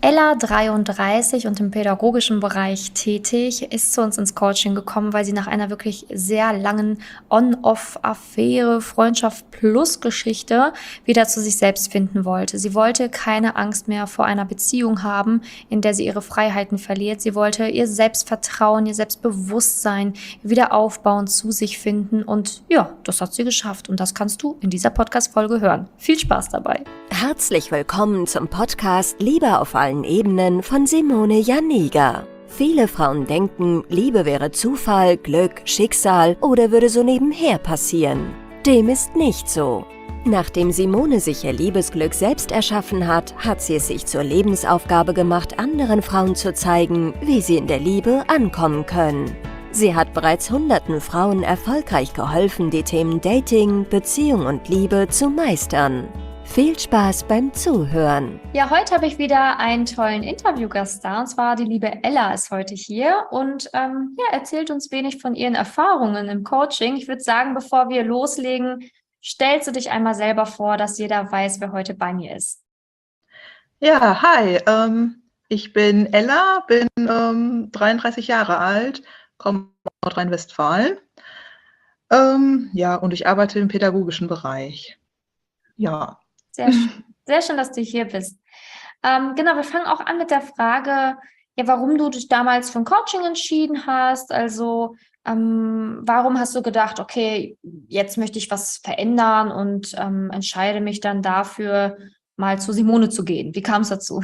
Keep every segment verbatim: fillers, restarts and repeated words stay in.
Ella, dreiunddreißig und im pädagogischen Bereich tätig, ist zu uns ins Coaching gekommen, weil sie nach einer wirklich sehr langen On-Off-Affäre, Freundschaft-Plus-Geschichte wieder zu sich selbst finden wollte. Sie wollte keine Angst mehr vor einer Beziehung haben, in der sie ihre Freiheiten verliert. Sie wollte ihr Selbstvertrauen, ihr Selbstbewusstsein wieder aufbauen, zu sich finden und ja, das hat sie geschafft und das kannst du in dieser Podcast-Folge hören. Viel Spaß dabei! Herzlich willkommen zum Podcast Liebe auf allen Ebenen von Simone Janiga. Viele Frauen denken, Liebe wäre Zufall, Glück, Schicksal oder würde so nebenher passieren. Dem ist nicht so. Nachdem Simone sich ihr Liebesglück selbst erschaffen hat, hat sie es sich zur Lebensaufgabe gemacht, anderen Frauen zu zeigen, wie sie in der Liebe ankommen können. Sie hat bereits hunderten Frauen erfolgreich geholfen, die Themen Dating, Beziehung und Liebe zu meistern. Viel Spaß beim Zuhören. Ja, heute habe ich wieder einen tollen Interviewgast da, und zwar die liebe Ella ist heute hier und ähm, ja, erzählt uns wenig von ihren Erfahrungen im Coaching. Ich würde sagen, bevor wir loslegen, stellst du dich einmal selber vor, dass jeder weiß, wer heute bei mir ist. Ja, hi, ähm, ich bin Ella, bin ähm, dreiunddreißig Jahre alt, komme aus Nordrhein-Westfalen. Ähm, ja, und ich arbeite im pädagogischen Bereich. Ja. Sehr schön, sehr schön, dass du hier bist. Ähm, genau, wir fangen auch an mit der Frage, ja, warum du dich damals für ein Coaching entschieden hast. Also, ähm, warum hast du gedacht, okay, jetzt möchte ich was verändern und ähm, entscheide mich dann dafür, mal zu Simone zu gehen? Wie kam es dazu?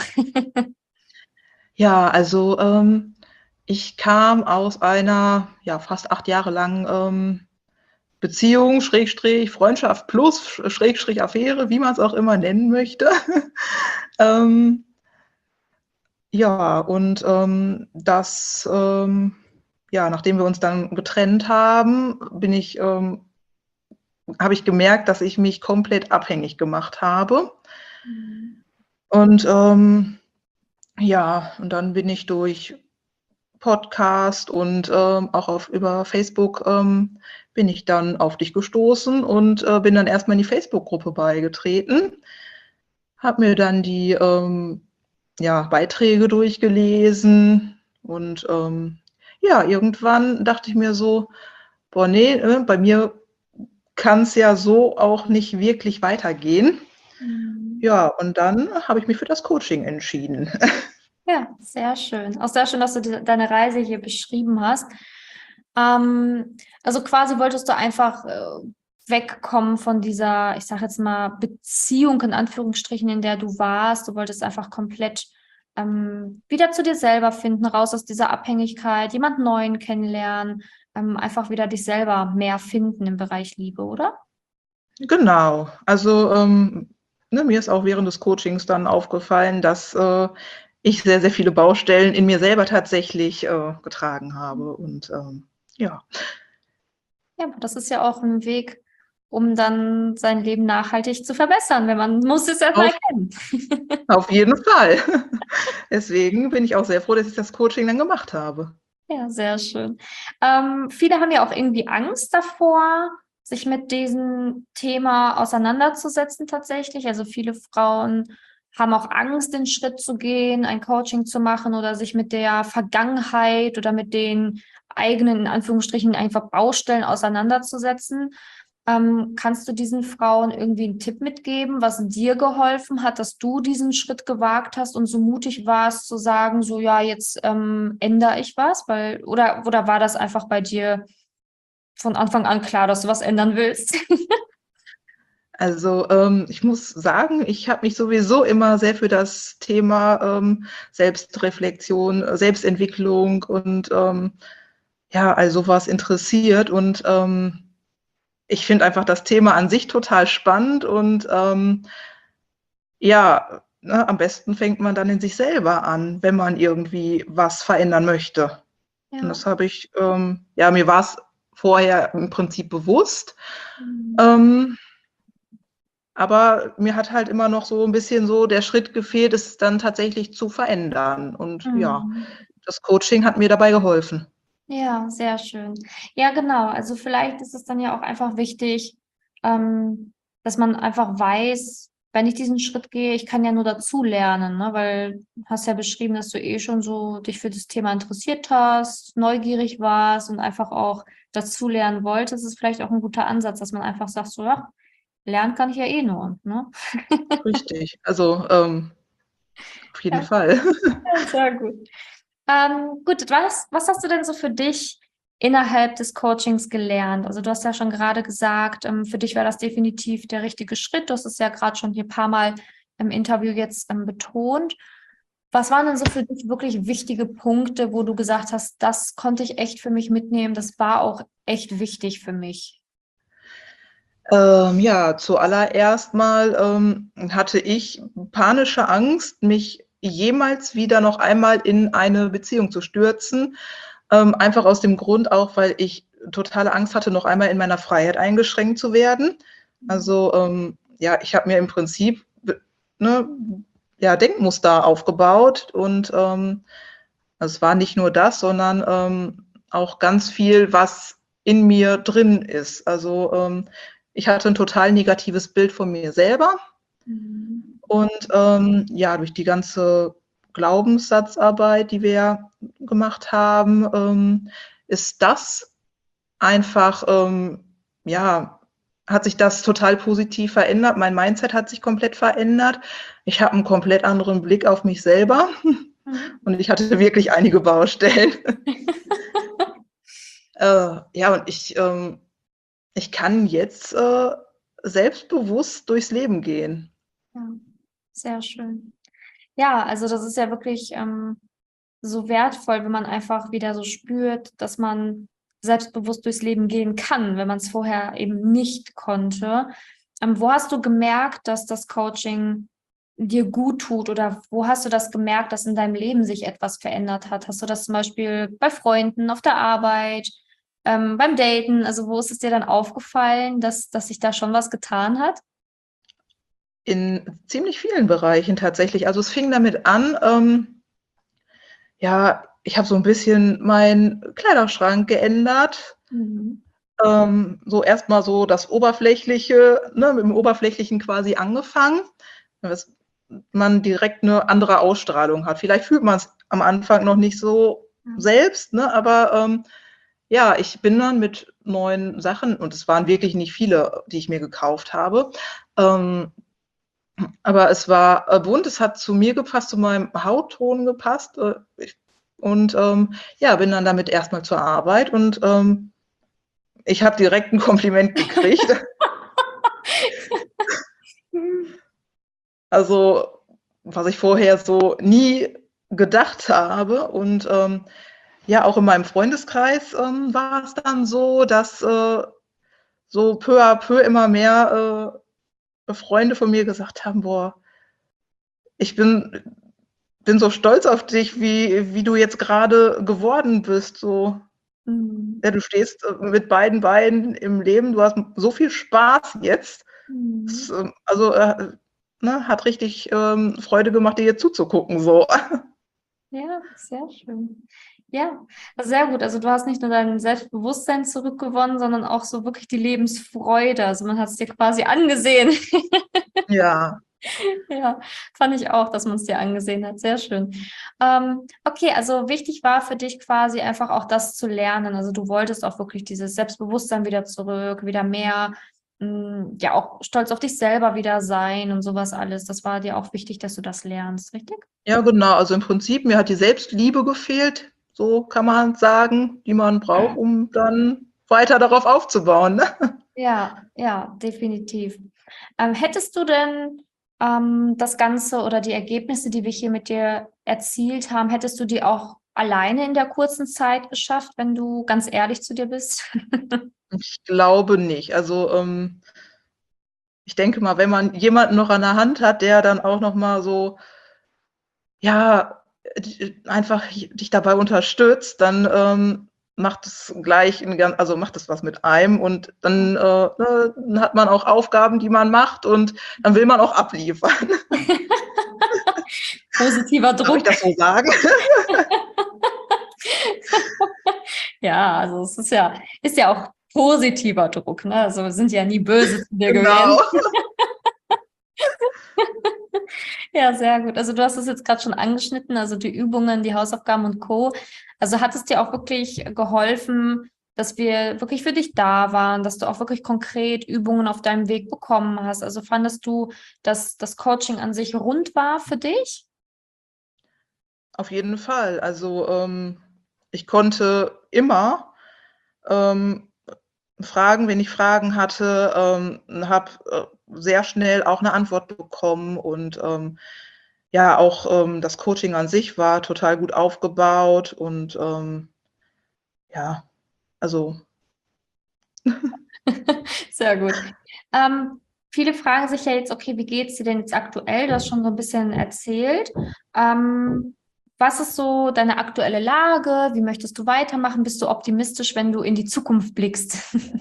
Ja, also ähm, ich kam aus einer ja, fast acht Jahre lang ähm, Beziehung, Schrägstrich, Freundschaft plus, Schrägstrich, Affäre, wie man es auch immer nennen möchte. ähm, ja, und ähm, das, ähm, ja, nachdem wir uns dann getrennt haben, bin ich, ähm, habe ich gemerkt, dass ich mich komplett abhängig gemacht habe. Mhm. Und ähm, ja, und dann bin ich durch Podcast und ähm, auch auf, über Facebook ähm, bin ich dann auf dich gestoßen und äh, bin dann erstmal in die Facebook-Gruppe beigetreten, habe mir dann die ähm, ja, Beiträge durchgelesen und ähm, ja, irgendwann dachte ich mir so, boah, nee, äh, bei mir kann es ja so auch nicht wirklich weitergehen. Mhm. Ja, und dann habe ich mich für das Coaching entschieden. Ja, sehr schön. Auch sehr schön, dass du die, deine Reise hier beschrieben hast. Ähm, also quasi wolltest du einfach äh, wegkommen von dieser, ich sage jetzt mal, Beziehung in Anführungsstrichen, in der du warst. Du wolltest einfach komplett ähm, wieder zu dir selber finden, raus aus dieser Abhängigkeit, jemand Neuen kennenlernen, ähm, einfach wieder dich selber mehr finden im Bereich Liebe, oder? Genau. Also ähm, ne, mir ist auch während des Coachings dann aufgefallen, dass äh, ich sehr, sehr viele Baustellen in mir selber tatsächlich äh, getragen habe. Und ähm, ja. Ja, aber das ist ja auch ein Weg, um dann sein Leben nachhaltig zu verbessern, wenn man muss es erst mal Auf, erkennen. auf jeden Fall. Deswegen bin ich auch sehr froh, dass ich das Coaching dann gemacht habe. Ja, sehr schön. Ähm, viele haben ja auch irgendwie Angst davor, sich mit diesem Thema auseinanderzusetzen tatsächlich. Also viele Frauen haben auch Angst, den Schritt zu gehen, ein Coaching zu machen oder sich mit der Vergangenheit oder mit den eigenen, in Anführungsstrichen, einfach Baustellen auseinanderzusetzen. Ähm, kannst du diesen Frauen irgendwie einen Tipp mitgeben, was dir geholfen hat, dass du diesen Schritt gewagt hast und so mutig warst, zu sagen, so ja, jetzt ähm, ändere ich was? Weil, oder, oder war das einfach bei dir von Anfang an klar, dass du was ändern willst? Also ähm, ich muss sagen, ich habe mich sowieso immer sehr für das Thema ähm, Selbstreflexion, äh, Selbstentwicklung und ähm, ja, all sowas interessiert. Und ähm, ich finde einfach das Thema an sich total spannend und ähm, ja, ne, am besten fängt man dann in sich selber an, wenn man irgendwie was verändern möchte. Und Ja. das habe ich, ähm, ja, mir war es vorher im Prinzip bewusst. Mhm. Ähm, aber mir hat halt immer noch so ein bisschen so der Schritt gefehlt, es dann tatsächlich zu verändern. Und ja, Mhm. das Coaching hat mir dabei geholfen. Ja, sehr schön. Ja, genau. Also vielleicht ist es dann ja auch einfach wichtig, ähm, dass man einfach weiß, wenn ich diesen Schritt gehe, ich kann ja nur dazu lernen, ne? Weil du hast ja beschrieben, dass du eh schon so dich für das Thema interessiert hast, neugierig warst und einfach auch dazu lernen wolltest. Das ist vielleicht auch ein guter Ansatz, dass man einfach sagt, so, ja, lernen kann ich ja eh nur, ne? Richtig. Also, ähm, auf jeden Ja, Fall. ja, sehr gut. Ähm, gut, was, was hast du denn so für dich innerhalb des Coachings gelernt? Also du hast ja schon gerade gesagt, ähm, für dich war das definitiv der richtige Schritt. Du hast es ja gerade schon hier ein paar Mal im Interview jetzt ähm, betont. Was waren denn so für dich wirklich wichtige Punkte, wo du gesagt hast, das konnte ich echt für mich mitnehmen, das war auch echt wichtig für mich? Ähm, ja, zuallererst mal, ähm, hatte ich panische Angst, mich jemals wieder noch einmal in eine Beziehung zu stürzen. Ähm, einfach aus dem Grund auch, weil ich totale Angst hatte, noch einmal in meiner Freiheit eingeschränkt zu werden. Also, ähm, ja, ich habe mir im Prinzip, b ne, ja, Denkmuster aufgebaut und, ähm, es war nicht nur das, sondern, ähm, auch ganz viel, was in mir drin ist. Also, ähm, ich hatte 'n total negatives Bild von mir selber Mhm. und, ähm, ja, durch die ganze Glaubenssatzarbeit, die wir gemacht haben, ähm, ist das einfach, ähm, ja, hat sich das total positiv verändert. Mein Mindset hat sich komplett verändert. Ich habe 'n komplett anderen Blick auf mich selber Mhm. und ich hatte wirklich einige Baustellen. Äh, ja, und ich, ähm ich kann jetzt, äh, selbstbewusst durchs Leben gehen. Ja, sehr schön. Ja, also das ist ja wirklich ähm, so wertvoll, wenn man einfach wieder so spürt, dass man selbstbewusst durchs Leben gehen kann, wenn man es vorher eben nicht konnte. Ähm, wo hast du gemerkt, dass das Coaching dir gut tut oder wo hast du das gemerkt, dass in deinem Leben sich etwas verändert hat? Hast du das zum Beispiel bei Freunden, auf der Arbeit, ähm, beim Daten? Also wo ist es dir dann aufgefallen, dass, dass sich da schon was getan hat? In ziemlich vielen Bereichen tatsächlich. Also, es fing damit an, ähm, ja, ich habe so 'n bisschen meinen Kleiderschrank geändert. Mhm. Ähm, so erst mal so das Oberflächliche, ne, mit dem Oberflächlichen quasi angefangen, dass man direkt 'ne andere Ausstrahlung hat. Vielleicht fühlt man's am Anfang noch nicht so Ja. selbst, ne, aber, ähm, ja, ich bin dann mit neuen Sachen und es waren wirklich nicht viele, die ich mir gekauft habe, ähm, aber es war, äh, bunt, es hat zu mir gepasst, zu meinem Hautton gepasst, äh, ich und, ähm, ja, bin dann damit erst mal zur Arbeit und, ähm, ich habe direkt 'n Kompliment gekriegt. Mhm. Also, was ich vorher so nie gedacht habe und, ähm, ja, auch in meinem Freundeskreis, ähm, war's dann so, dass, äh, so peu à peu immer mehr, äh, Freunde von mir gesagt haben: „Boah, ich bin bin so stolz auf dich, wie wie du jetzt grade geworden bist, so. Mhm. Ja, du stehst, äh, mit beiden Beinen im Leben, du hast so viel Spaß jetzt.“ Mhm. Es, ähm, also, äh, ne, hat richtig, ähm, Freude gemacht, dir zuzugucken so. Ja, sehr schön. Ja, sehr gut. Also, du hast nicht nur dein Selbstbewusstsein zurückgewonnen, sondern auch so wirklich die Lebensfreude. Also, man hat's dir quasi angesehen. Ja. Ja, fand ich auch, dass man's dir angesehen hat. Sehr schön. Ähm, okay, also wichtig war für dich quasi einfach auch das zu lernen. Also, du wolltest auch wirklich dieses Selbstbewusstsein wieder zurück, wieder mehr, hm, ja, auch stolz auf dich selber wieder sein und so was alles. Das war dir auch wichtig, dass du das lernst, richtig? Ja, genau. Also, im Prinzip, mir hat die Selbstliebe gefehlt, so kann man sagen, die man braucht, um dann weiter darauf aufzubauen, ne? Ja, ja, definitiv. Ähm, hättest du denn, ähm, das Ganze oder die Ergebnisse, die wir hier mit dir erzielt haben, hättest du die auch alleine in der kurzen Zeit geschafft, wenn du ganz ehrlich zu dir bist? Ich glaube nicht. Also, ähm ich denke mal, wenn man jemanden noch an der Hand hat, der dann auch noch mal so ja, äh, d einfach j dich dabei unterstützt, dann, ähm, macht es gleich 'n gan also, macht es was mit einem und dann, äh, ne, dann hat man auch Aufgaben, die man macht und dann will man auch abliefern. Positiver Darf ich Druck. das so sagen? Ja, also es ist ja ist ja auch positiver Druck, ne? Also, wir sind ja nie böse zu dir Genau. gewesen. Ja, sehr gut. Also du hast es jetzt gerade schon angeschnitten, also die Übungen, die Hausaufgaben und Co. Also hat es dir auch wirklich geholfen, dass wir wirklich für dich da waren, dass du auch wirklich konkret Übungen auf deinem Weg bekommen hast? Also fandest du, dass das Coaching an sich rund war für dich? Auf jeden Fall. Also, ähm, ich konnte immer, ähm, fragen, wenn ich Fragen hatte, ähm, habe, äh, sehr schnell auch 'ne Antwort bekommen und, ähm, ja, auch, ähm, das Coaching an sich war total gut aufgebaut und, ähm, ja, also Sehr gut. Ähm, viele fragen sich ja jetzt, okay, wie geht's dir denn jetzt aktuell? Du hast schon so ein bisschen erzählt. Ähm, was ist so deine aktuelle Lage? Wie möchtest du weitermachen? Bist du optimistisch, wenn du in die Zukunft blickst?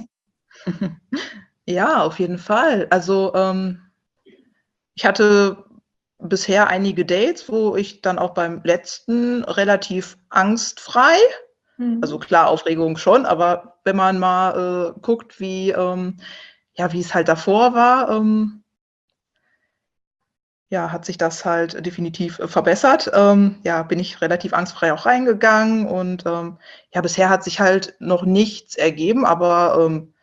ja, auf jeden Fall. Also, ähm, ich hatte bisher einige Dates, wo ich dann auch beim letzten relativ angstfrei, also Mhm. klar, Aufregung schon, aber wenn man mal, äh, guckt, wie, ähm ja, wie es halt davor war, ähm, ja, hat sich das halt definitiv, äh, verbessert. Ähm, ja, bin ich relativ angstfrei auch reingegangen und, ähm, ja, bisher hat sich halt noch nichts ergeben, aber, ähm,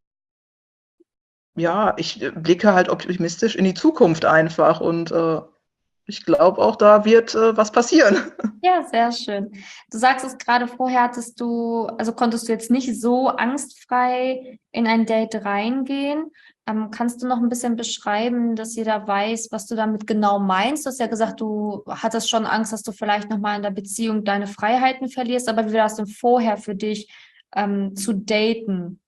ja, ich, äh, blicke halt optimistisch in die Zukunft einfach und, äh, ich glaube auch, da wird, äh, was passieren. Ja, sehr schön. Du sagst es gerade vorher, hattest du, also konntest du jetzt nicht so angstfrei in ein Date reingehen. Ähm, kannst du noch ein bisschen beschreiben, dass jeder weiß, was du damit genau meinst? Du hast ja gesagt, du hattest schon Angst, dass du vielleicht nochmal in der Beziehung deine Freiheiten verlierst, aber wie war das denn vorher für dich, ähm, zu daten?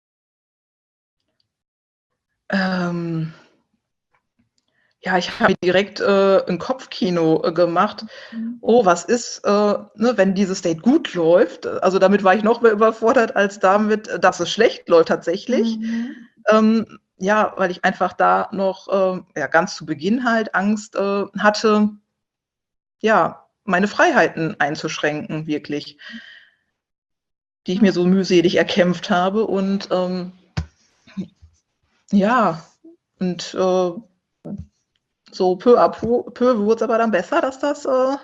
Ähm, ja, ich habe mir direkt, äh, 'n Kopfkino, äh, gemacht. Mhm. Oh, was ist, äh, ne, wenn dieses Date gut läuft? Also, damit war ich noch mehr überfordert als damit, äh, dass es schlecht läuft tatsächlich. Mhm. Ähm, ja, weil ich einfach da noch, ähm, ja, ganz zu Beginn halt Angst, äh, hatte, ja, meine Freiheiten einzuschränken wirklich, die ich mir Ja. so mühselig erkämpft habe und, ähm, ja, und, äh, so peu à peu peu wurd's aber dann besser, dass das, äh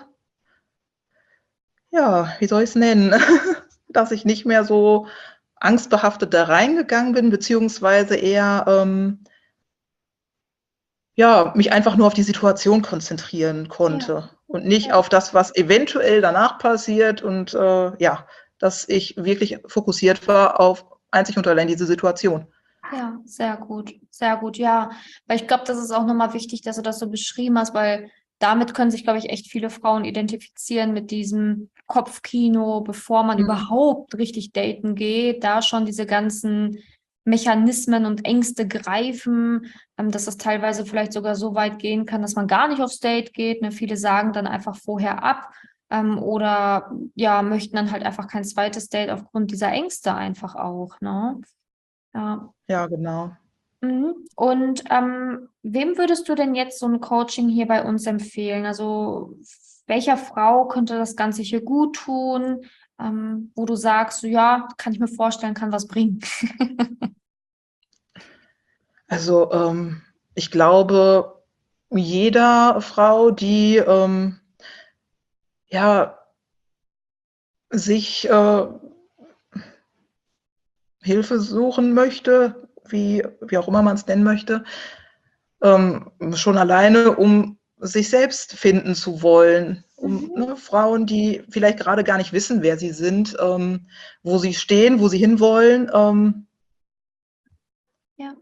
ja, wie soll ich's nennen? Dass ich nicht mehr so angstbehaftet da reingegangen bin, beziehungsweise eher, ähm, ja, mich einfach nur auf die Situation konzentrieren Ja. konnte und nicht Ja. auf das, was eventuell danach passiert und, äh, ja, dass ich wirklich fokussiert war auf einzig und allein diese Situation. Ja, sehr gut, sehr gut, ja. Weil ich glaube, das ist auch nochmal wichtig, dass du das so beschrieben hast, weil damit können sich, glaube ich, echt viele Frauen identifizieren mit diesem Kopfkino, bevor man Mhm. überhaupt richtig daten geht, da schon diese ganzen Mechanismen und Ängste greifen, ähm, dass es teilweise vielleicht sogar so weit gehen kann, dass man gar nicht aufs Date geht. Ne? Viele sagen dann einfach vorher ab, ähm, oder ja, möchten dann halt einfach kein zweites Date aufgrund dieser Ängste einfach auch, ne? Ja. Ja, genau. Mhm. Und ähm, wem würdest du denn jetzt so ein Coaching hier bei uns empfehlen? Also welcher Frau könnte das Ganze hier gut tun, ähm, wo du sagst, so, ja, kann ich mir vorstellen, kann was bringen? Also, ähm, ich glaube, jeder Frau, die, ähm, ja, sich, äh Hilfe suchen möchte, wie wie auch immer man's nennen möchte, ähm, schon alleine, um sich selbst finden zu wollen, um, Mhm. ne, Frauen, die vielleicht grade gar nicht wissen, wer sie sind, ähm, wo sie stehen, wo sie hinwollen, ähm Ja,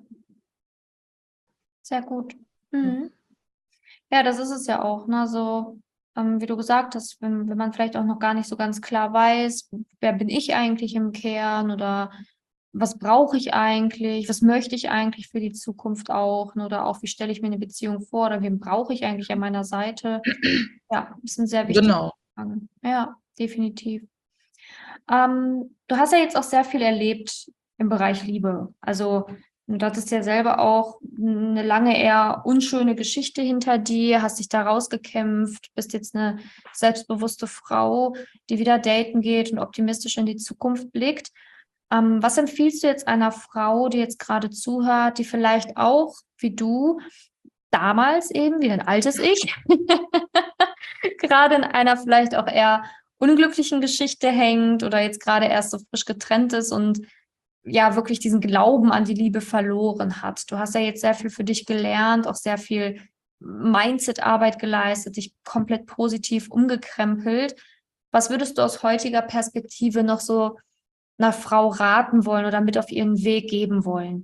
sehr gut. hm, Mhm. Ja, das ist es ja auch, ne? So, ähm, wie du gesagt hast, wenn wenn man vielleicht auch noch gar nicht so ganz klar weiß, wer bin ich eigentlich im Kern oder was brauche ich eigentlich? Was möchte ich eigentlich für die Zukunft auch, ne? Oder auch, wie stelle ich mir eine Beziehung vor oder wen brauche ich eigentlich an meiner Seite? Ja, das sind sehr wichtige genau. Fragen. Ja, definitiv. Ähm, du hast ja jetzt auch sehr viel erlebt im Bereich Liebe. Also, du hattest ja selber auch eine lange eher unschöne Geschichte hinter dir, hast dich da rausgekämpft, bist jetzt eine selbstbewusste Frau, die wieder daten geht und optimistisch in die Zukunft blickt. Ähm, was empfiehlst du jetzt einer Frau, die jetzt gerade zuhört, die vielleicht auch wie du damals eben, wie ein altes Ich, gerade in einer vielleicht auch eher unglücklichen Geschichte hängt oder jetzt gerade erst so frisch getrennt ist und ja wirklich diesen Glauben an die Liebe verloren hat. Du hast ja jetzt sehr viel für dich gelernt, auch sehr viel Mindset-Arbeit geleistet, dich komplett positiv umgekrempelt. Was würdest du aus heutiger Perspektive noch so einer Frau raten wollen oder mit auf ihren Weg geben wollen?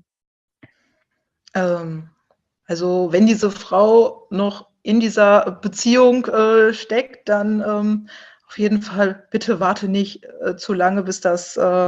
Ähm, also wenn diese Frau noch in dieser Beziehung äh, steckt, dann ähm, auf jeden Fall bitte warte nicht äh, zu lange, bis das, äh,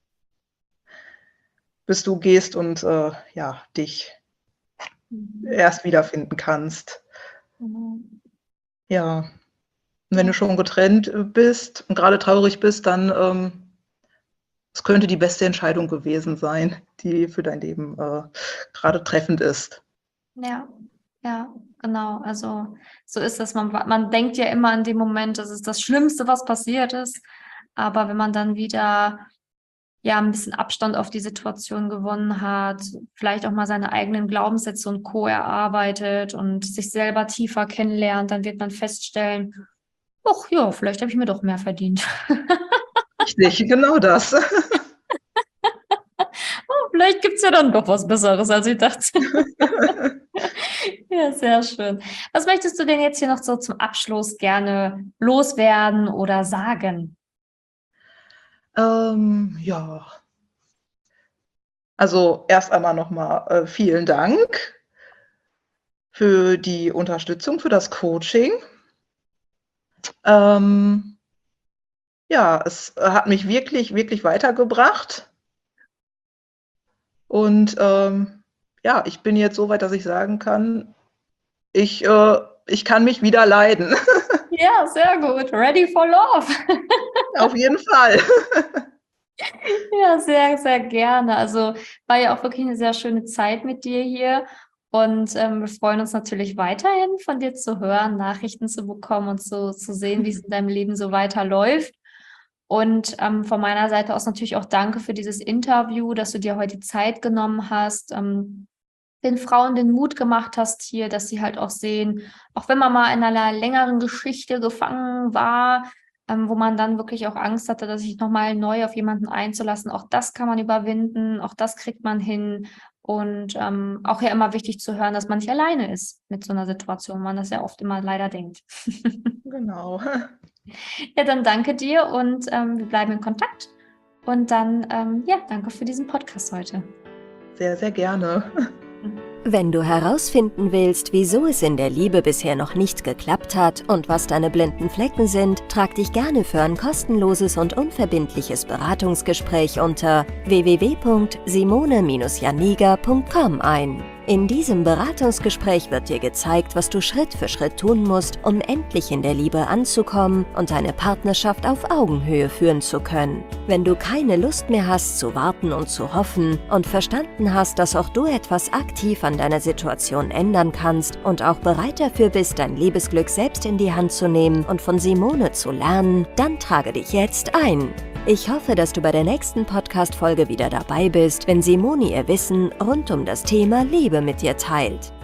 bis du gehst und äh, ja, dich Mhm. erst wiederfinden kannst. Mhm. Ja, und wenn du schon getrennt bist und gerade traurig bist, dann ähm, es könnte die beste Entscheidung gewesen sein, die für dein Leben äh, gerade treffend ist. Ja, ja, genau. Also so ist es. Man, man denkt ja immer in dem Moment, das ist das Schlimmste, was passiert ist. Aber wenn man dann wieder ja ein bisschen Abstand auf die Situation gewonnen hat, vielleicht auch mal seine eigenen Glaubenssätze und Co. erarbeitet und sich selber tiefer kennenlernt, dann wird man feststellen, ach ja, vielleicht habe ich mir doch mehr verdient. Richtig, genau das. Oh, vielleicht gibt es ja dann doch was Besseres, als ich dachte. Ja, sehr schön. Was möchtest du denn jetzt hier noch so zum Abschluss gerne loswerden oder sagen? Ähm, ja. Also erst einmal nochmal äh, vielen Dank für die Unterstützung, für das Coaching. Ähm, ja, es hat mich wirklich, wirklich weitergebracht. Und ähm, ja, ich bin jetzt so weit, dass ich sagen kann, ich, äh, ich kann mich wieder leiden. Ja, sehr gut. Ready for love. Auf jeden Fall. Ja, sehr, sehr gerne. Also war ja auch wirklich eine sehr schöne Zeit mit dir hier. Und ähm, wir freuen uns natürlich weiterhin von dir zu hören, Nachrichten zu bekommen und so zu sehen, wie es in deinem Leben so weiterläuft. Und ähm, von meiner Seite aus natürlich auch danke für dieses Interview, dass du dir heute die Zeit genommen hast, ähm, den Frauen den Mut gemacht hast hier, dass sie halt auch sehen, auch wenn man mal in einer längeren Geschichte gefangen war, ähm, wo man dann wirklich auch Angst hatte, dass sich nochmal neu auf jemanden einzulassen, auch das kann man überwinden, auch das kriegt man hin. Und ähm, auch ja immer wichtig zu hören, dass man nicht alleine ist mit so einer Situation, man das ja oft immer leider denkt. Genau. Ja, dann danke dir und ähm, wir bleiben in Kontakt. Und dann, ähm, ja, danke für diesen Podcast heute. Sehr, sehr gerne. Wenn du herausfinden willst, wieso es in der Liebe bisher noch nicht geklappt hat und was deine blinden Flecken sind, trag dich gerne für ein kostenloses und unverbindliches Beratungsgespräch unter w w w punkt simone janiga punkt com ein. In diesem Beratungsgespräch wird dir gezeigt, was du Schritt für Schritt tun musst, um endlich in der Liebe anzukommen und deine Partnerschaft auf Augenhöhe führen zu können. Wenn du keine Lust mehr hast zu warten und zu hoffen und verstanden hast, dass auch du etwas aktiv an deiner Situation ändern kannst und auch bereit dafür bist, dein Liebesglück selbst in die Hand zu nehmen und von Simone zu lernen, dann trage dich jetzt ein. Ich hoffe, dass du bei der nächsten Podcast-Folge wieder dabei bist, wenn Simone ihr Wissen rund um das Thema Liebe mit dir teilt.